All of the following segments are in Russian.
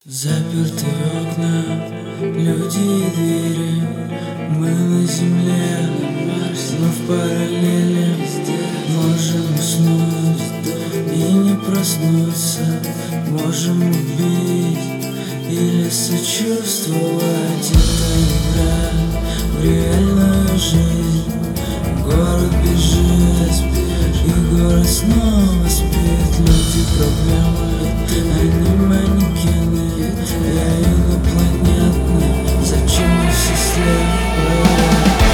Заперты окна, люди и двери. Мы на земле, но в параллели можем уснуть и не проснуться. Можем убить или сочувствовать. Это игра в реальную жизнь. Город бежит, и город снова спит. Люди проблемы, они манекены. Я инопланетный, зачем мы все слепы?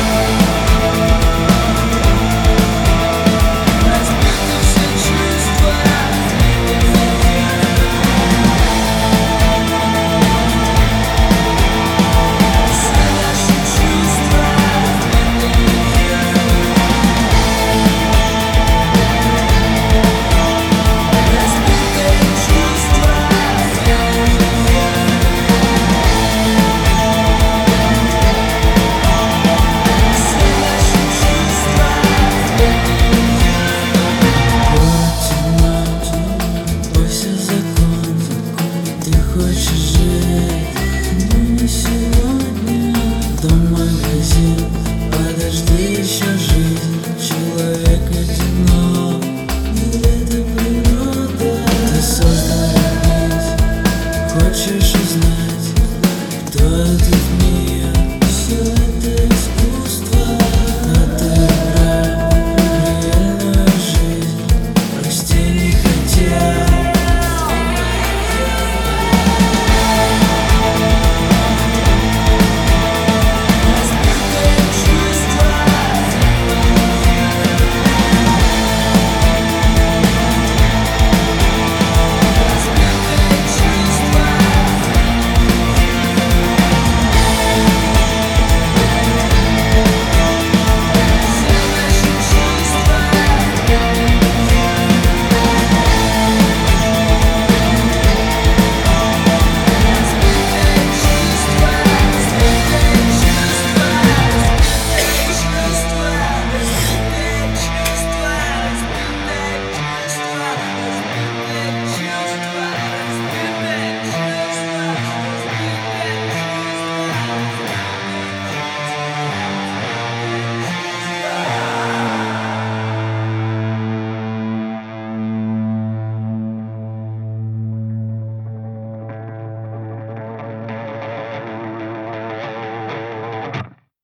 Хочешь жить, но не сегодня. Дом-магазин, подожди еще жизнь. Человек одинок, где-то природа. Ты создан любить, хочешь